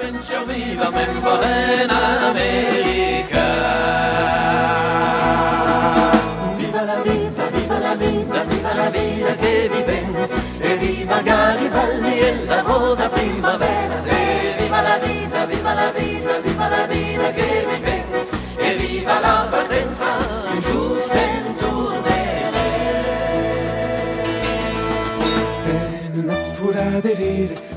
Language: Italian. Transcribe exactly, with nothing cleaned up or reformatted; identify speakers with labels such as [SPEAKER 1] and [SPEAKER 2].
[SPEAKER 1] Bencio viva membo in America. Viva la vita, viva la vita, viva la vita che vive, e viva Garibaldi e la rosa primavera. E viva la vita, viva la vita, viva la vita che vive, e viva la partenza giusta in turnere. E non è fura di dire